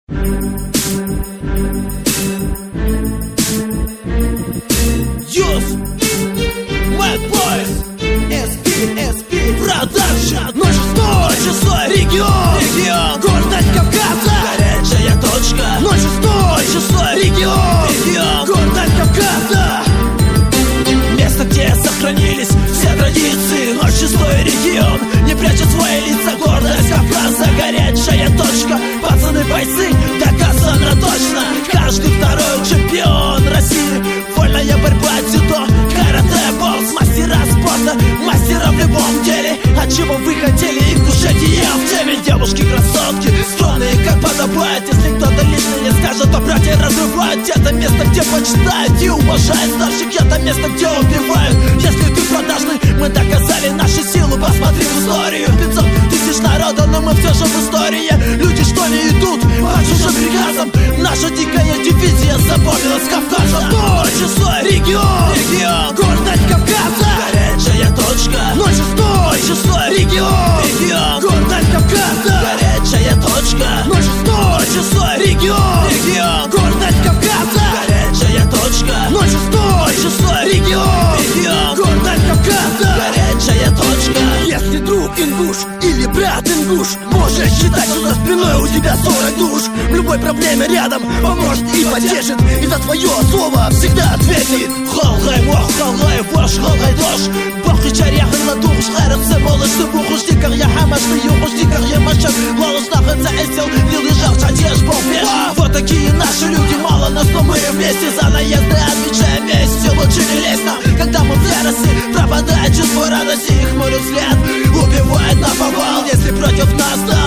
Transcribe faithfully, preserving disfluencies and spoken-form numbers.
Юз, Mad Boys, эс пи, эс пи, Production, ноль шестой, шестой регион, регион, гордость Кавказа, горячая точка, ноль шестой, шестой регион, регион, гордость Кавказа. Место, где сохранились все традиции, ноль шестой регион, не прячет свои лица, гордость Кавказа, горячая точка. Пацаны, бойцы, доказано точно, каждый второй чемпион России. Вольная борьба, дзюдо, карате, бокс, мастера спорта, мастера в любом деле. А чего вы хотели, их кушайте, я в теме. Девушки-красотки, стройные, как подобает. Если кто-то лишнее скажет, то братья разрывают. Это место, где почитают и уважают старших. Это место, где убивают. Если ты продажный, мы доказали нашу силу. Посмотри в историю, пятьсот тысяч народа, но мы все же в истории. Люди, что ли, идут по чужим приказам. Наша дикая дивизия запомнилась Кавказом. Ноль шестой регион, регион, гордость Кавказа, горячая точка. Ноль шестой, шестой регион, регион, гордость Кавказа, горячая точка. Ноль шестой, шестой регион, регион, гордость Кавказа, горячая точка. Ноль шестой, шестой регион, регион, гордость Кавказа, горячая точка. Если друг ингуш или брат ингуш, можешь считать, что за спиной у тебя сорок душ. В любой проблеме рядом поможет и поддержит, и за твое слово всегда ответит. Халгай мох, халгай вош, халгай дош, бахи чарях на душ, хайрахся молочный бухушник, как я хамашный юхушник, как я машак, голос находится эсел, не лежал, чадеж, бомбеж. Вот такие наши люди, мало нас, но мы вместе за наезды отвечаем вместе. Лучше не лезь нам, когда мы в ярости, пропадает чувство радости, их мой взгляд убивает наповал. Если против нас, да,